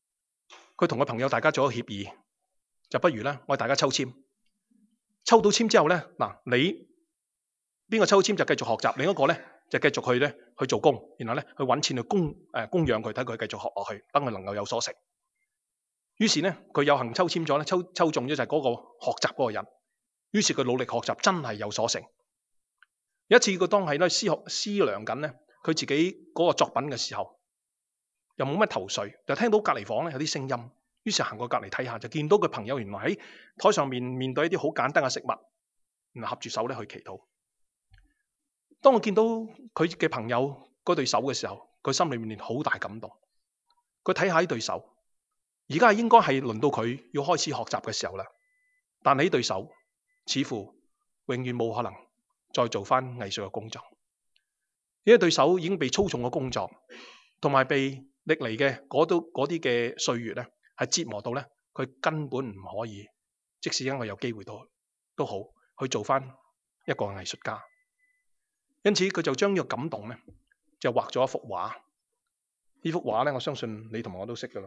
佢同個朋友大家做咗協議，就不如咧我哋大家抽籤，抽到籤之後咧，嗱你邊個抽籤就繼續學習，另一個咧就繼續去做工，然後咧去揾錢去供養佢，睇佢繼續學落去，等佢能夠有所成。於是咧佢有幸抽籤咗咧，抽中咗就係嗰個學習嗰個人。於是佢努力學習，真係有所成。有一次佢當係咧思量緊咧佢自己嗰個作品嘅時候，又冇乜頭緒，就聽到隔離房咧有啲聲音，於是行過隔離睇下，就見到佢朋友原來喺台上面對一啲好簡單嘅食物，然後合住手咧去祈禱。當我見到佢嘅朋友嗰對手嘅時候，佢心裏面好大感動。佢睇下呢對手，而家應該係輪到佢要開始學習嘅時候啦。但係呢對手似乎永遠冇可能再做翻藝術嘅工作。呢對手已經被操縱嘅工作，同埋被歷嚟嘅嗰啲嘅歲月咧，係折磨到咧，佢根本唔可以，即使因為有機會都好去做翻一個藝術家。因此佢就將呢個感動咧，就畫咗一幅畫。呢幅畫咧，我相信你同我都識噶啦。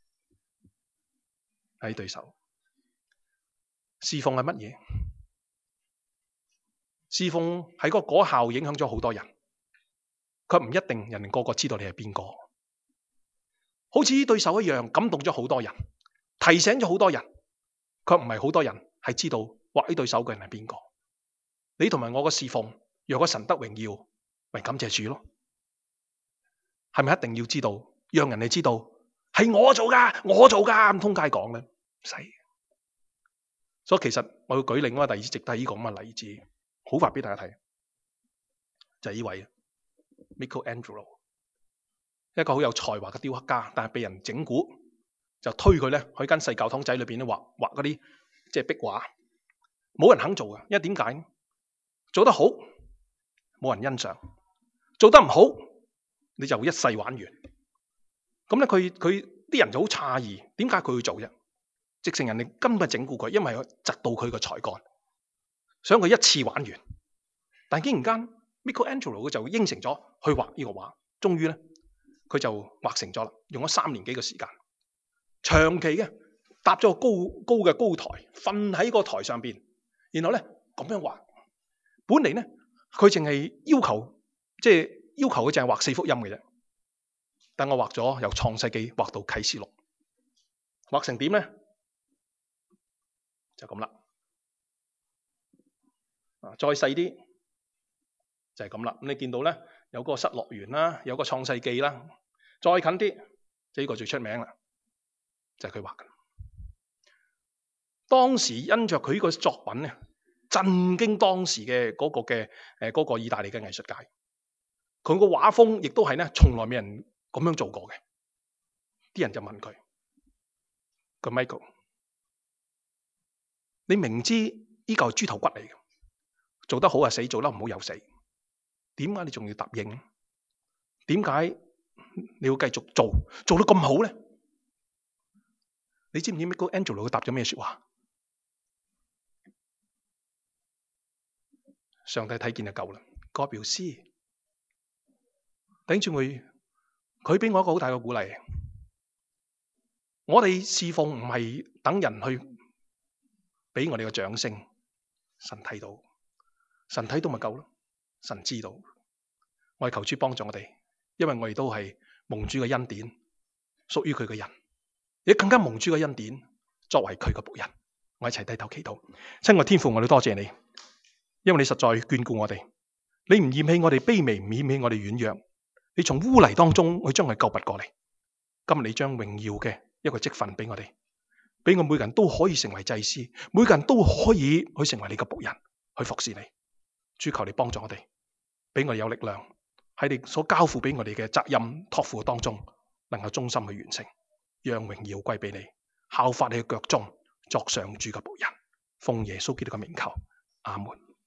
係對手侍奉係乜嘢？侍奉係個果效影響咗好多人，佢唔一定人個個知道你係邊個。好似呢對手一樣，感動咗好多人，提醒咗好多人，卻唔係好多人係知道畫呢對手嘅人係邊個。你同埋我嘅侍奉，若果神得榮耀，咪感謝主咯。係咪一定要知道，讓人哋知道係我做噶，唔通街講咧？唔使。所以其實我要舉另外一個例子，值得呢個咁嘅例子，好快俾大家睇，就係呢位 Michelangelo， 一個好有才華嘅雕刻家，但係被人整蠱，就推佢咧去間細教堂仔裏邊咧畫嗰啲即係壁畫，冇人肯做嘅，因為點解？做得好冇人欣賞，做得唔好你就一世玩完。咁咧佢啲人就好詫異，點解佢會做啫？直情人哋根本整蠱佢，因為窒到佢個才幹，想佢一次玩完。但竟然間 Michelangelo 佢就應承咗去畫呢個畫，終於咧佢就畫成咗啦，用咗3年幾嘅時間，長期嘅搭咗個高嘅高台，瞓喺個台上邊，然後咧咁樣畫。本嚟咧佢淨係要求佢淨係畫4福音嘅啫，但我畫咗由創世紀畫到啟示錄，畫成點咧？就咁啦。再細啲就係咁啦。咁你見到咧有個失樂園啦，有個創世紀啦，再近啲就呢個最出名啦，就係佢畫嘅。當時因着佢呢個作品咧，震驚當時嘅嗰個意大利嘅藝術界。佢個畫風亦都係咧從來未人咁樣做過嘅。啲人就問佢：Michael， 你明知呢嚿係豬頭骨嚟嘅，做得好啊死，做得唔好又死，點解你仲要答應？點解你要繼續做得咁好咧？你知唔知 Michelangelo 佢答咗咩說話？上帝睇見就夠啦。God will see。弟兄姊妹，佢俾我一個好大嘅鼓勵。我哋侍奉唔係等人去俾我哋嘅掌聲，神睇到，神睇到咪夠咯？神知道，我哋求主幫助我哋，因為我哋都係蒙主嘅恩典，屬於佢嘅人，亦更加蒙主嘅恩典，作為佢嘅僕人，我一齊低頭祈禱。親愛天父，我哋多謝你，因為你實在眷顧我哋，你唔厭棄我哋卑微，唔厭棄我哋軟弱。你從污泥當中去將佢救拔過嚟，今日你將榮耀嘅一個職分俾我哋，俾我每個人都可以成為祭司，每個人都可以去成為你嘅僕人，去服侍你。主求你幫助我哋，俾我哋有力量喺你所交付俾我哋嘅責任託付當中，能夠忠心去完成，讓榮耀歸俾你，效法你嘅腳蹤，作上主嘅僕人。奉耶穌基督嘅名求，阿門。